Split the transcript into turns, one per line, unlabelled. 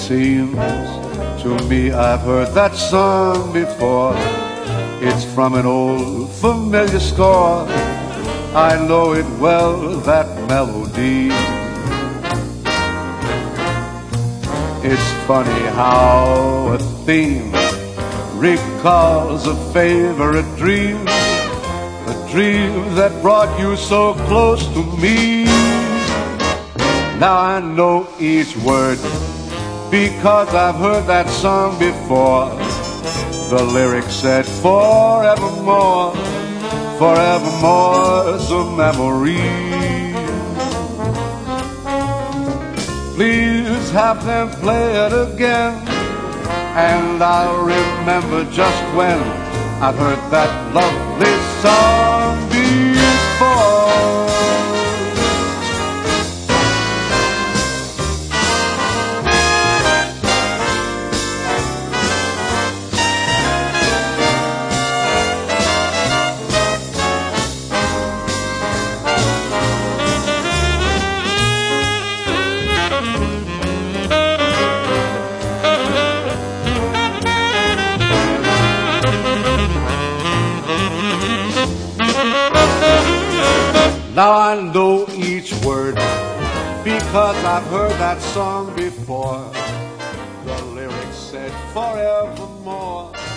seems to me I've heard that song before. It's from an old familiar score. I know it well, that melody. It's funny how a theme recalls a favorite dream, a dream that brought you so close to me. Now I know each word because I've heard that song before. The lyrics said forevermore, forevermore's a memory. Please have them play it again, and I'll remember just when I've heard that lovely song before. Now I know each word because I've heard that song before. The lyrics said forevermore.